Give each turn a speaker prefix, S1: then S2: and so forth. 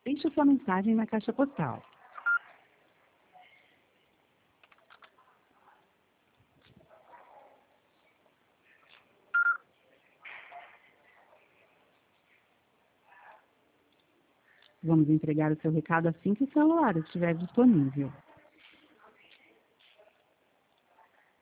S1: Deixe sua mensagem na caixa postal. Vamos entregar o seu recado assim que o celular estiver disponível.